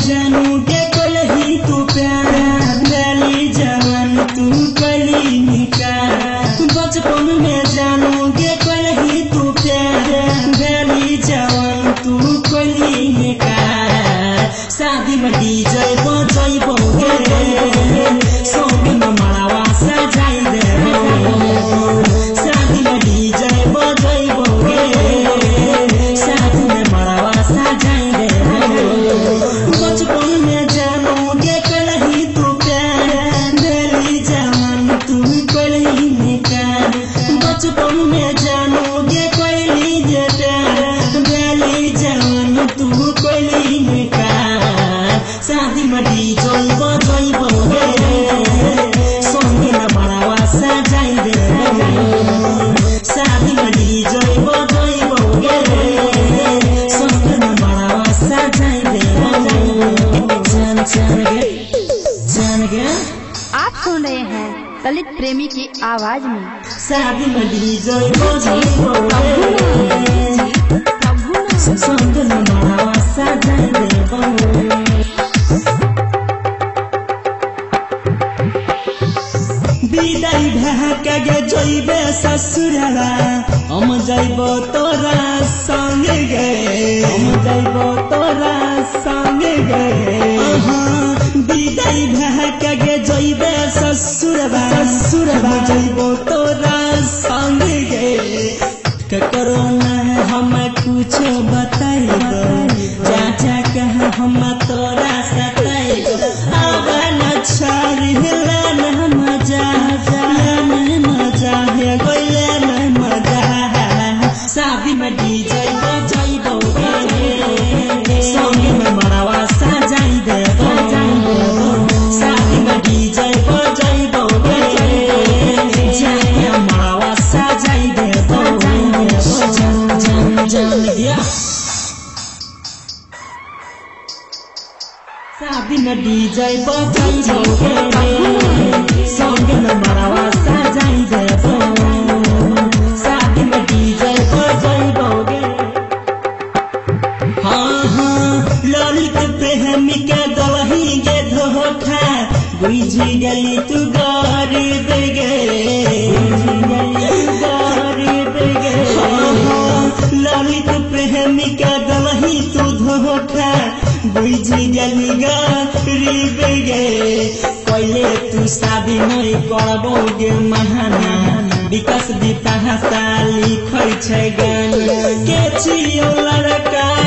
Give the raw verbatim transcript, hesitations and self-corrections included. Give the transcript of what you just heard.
जानू के कलही तू प्यार डाली जवान तू कली निकाल बचपन में जानू के कलही तू प्यार डाली जवान तू कली निकाल शादी में डीजे बजाई बोगे संग में मड़वा सजाई दे शादी में डीजे बजाई बोगे शादी में मड़वा सजाई दे बचपन में जानू के कलही तू प्यार डाली जवान तू कलही निकाल बचपन में जानू के कलही जे प्यार डाली जवान तू कलही निकाल शादी में डीजे बजाई बोगे संग में मड़वा सजाई दे शादी में डीजे बजाई बोगे संग में मड़वा सजाई दे जान जान गे जान गे आप सुन रहे हैं दलित प्रेमी की आवाज में शादी में डीजे बजाई बोगे संग में मड़वा सजाई दे विदाई ढाका गे जइबे ससुराला हम जाइब तोरा संग गे हम जाइब तोरा संग गे विदाई ढाका गे जइबे ससुराला ससुराला जाइब तोरा संग गे ककरो ना हम कुछ बताई दो चाचा कह हम तोरा सताई दो अब न छारी हिला न मजा न मजा है कोइले न मजा शादी में डीजे बजाई बोगे संग में मड़वा सजाई दे शादी में डीजे बजाई बोगे जाके मड़वा सजाई दे जान जान जान गया शादी में डीजे बजाई बोगे संग में मड़वा सजाई दे शादी में डीजे बजाई बोगे हाँ हाँ ललित प्रेमी के दलही गे धोखा बुझी गली तू गरीब गे गरीब गे ललित प्रेमी के दलही तू धोखा बुझी गली गरीब गे पहले तू शादी नहीं करबोगे महाना विकास दीपा हसा लिखै छै गाना के छियो लड़का